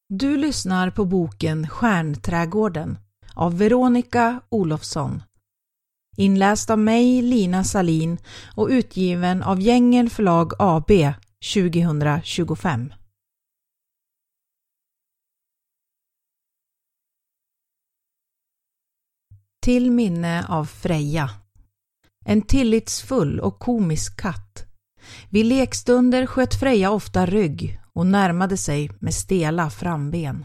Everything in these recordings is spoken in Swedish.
Du lyssnar på boken Stjärnträdgården av Veronica Olofsson. Inläst av mig, Lina Salin, och utgiven av Gängel Förlag AB 2025. Till minne av Freja. En tillitsfull och komisk katt. Vid lekstunder sköt Freja ofta rygg och närmade sig med stela framben.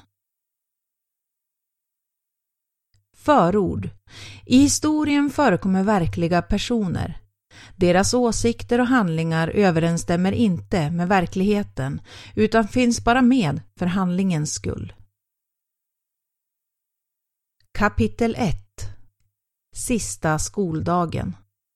Förord. I historien förekommer verkliga personer. Deras åsikter och handlingar överensstämmer inte med verkligheten utan finns bara med för handlingens skull. Kapitel 1. Sista skoldagen.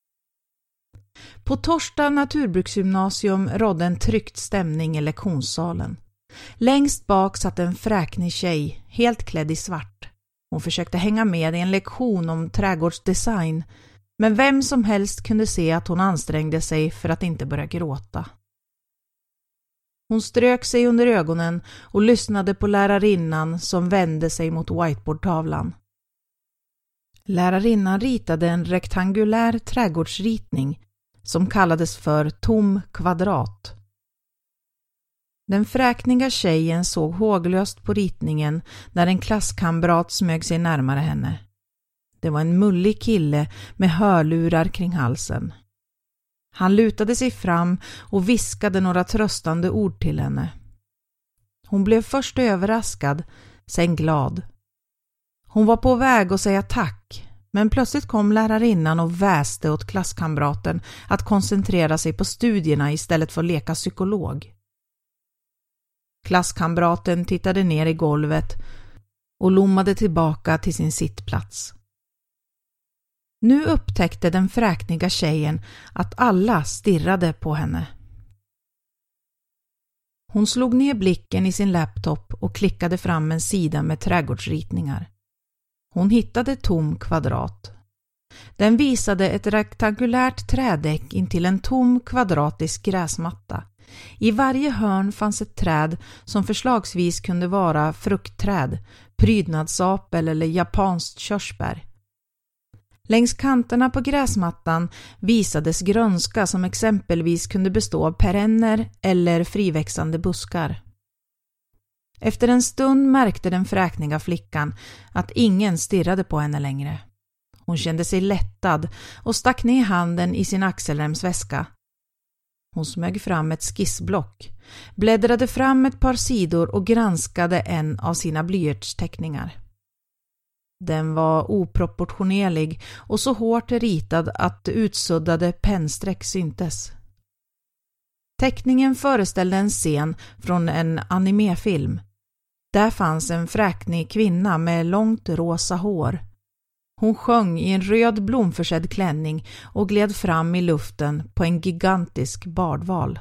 På Torsta naturbruksgymnasium rådde en tryckt stämning i lektionssalen. Längst bak satt en fräknig tjej, helt klädd i svart. Hon försökte hänga med i en lektion om trädgårdsdesign, men vem som helst kunde se att hon ansträngde sig för att inte börja gråta. Hon strök sig under ögonen och lyssnade på lärarinnan som vände sig mot whiteboardtavlan. Lärarinnan ritade en rektangulär trädgårdsritning som kallades för tom kvadrat. Den fräkniga tjejen såg håglöst på ritningen när en klasskamrat smög sig närmare henne. Det var en mullig kille med hörlurar kring halsen. Han lutade sig fram och viskade några tröstande ord till henne. Hon blev först överraskad, sen glad. Hon var på väg att säga tack, men plötsligt kom lärarinnan och väste åt klasskamraten att koncentrera sig på studierna istället för att leka psykolog. Klasskamraten tittade ner i golvet och lommade tillbaka till sin sittplats. Nu upptäckte den fräkniga tjejen att alla stirrade på henne. Hon slog ner blicken i sin laptop och klickade fram en sida med trädgårdsritningar. Hon hittade tom kvadrat. Den visade ett rektangulärt trädäck intill en tom kvadratisk gräsmatta. I varje hörn fanns ett träd som förslagsvis kunde vara fruktträd, prydnadsapel eller japanskt körsbär. Längs kanterna på gräsmattan visades grönska som exempelvis kunde bestå av perenner eller friväxande buskar. Efter en stund märkte den fräkniga flickan att ingen stirrade på henne längre. Hon kände sig lättad och stack ner handen i sin axelremsväska. Hon smög fram ett skissblock, bläddrade fram ett par sidor och granskade en av sina blyertsteckningar. Den var oproportionerlig och så hårt ritad att utsuddade pennsträck syntes. Teckningen föreställde en scen från en animefilm. Där fanns en fräknig kvinna med långt rosa hår. Hon sjöng i en röd blomförsedd klänning och gled fram i luften på en gigantisk bardval.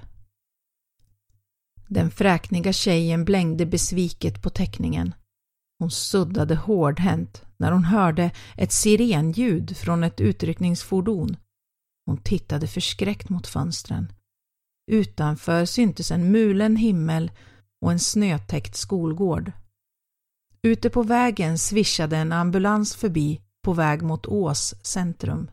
Den fräkniga tjejen blängde besviket på teckningen. Hon suddade hårdhänt när hon hörde ett sirenljud från ett utryckningsfordon. Hon tittade förskräckt mot fönstren. Utanför syntes en mulen himmel och en snötäckt skolgård. Ute på vägen svischade en ambulans förbi på väg mot Ås centrum.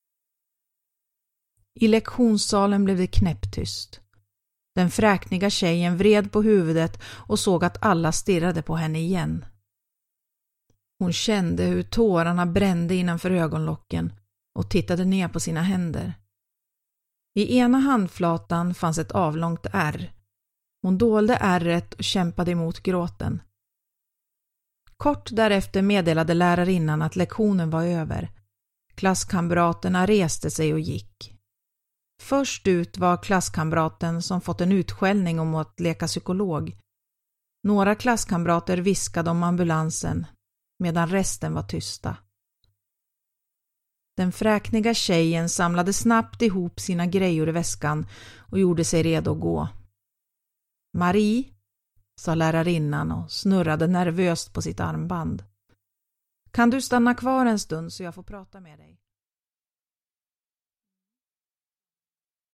I lektionssalen blev det knäpptyst. Den fräkniga tjejen vred på huvudet och såg att alla stirrade på henne igen. Hon kände hur tårarna brände innanför ögonlocken och tittade ner på sina händer. I ena handflatan fanns ett avlångt ärr. Hon dolde ärret och kämpade emot gråten. Kort därefter meddelade lärarinnan att lektionen var över. Klasskamraterna reste sig och gick. Först ut var klasskamraten som fått en utskällning om att leka psykolog. Några klasskamrater viskade om ambulansen, medan resten var tysta. Den fräkniga tjejen samlade snabbt ihop sina grejor i väskan och gjorde sig redo att gå. Marie, sa lärarinnan och snurrade nervöst på sitt armband. Kan du stanna kvar en stund så jag får prata med dig?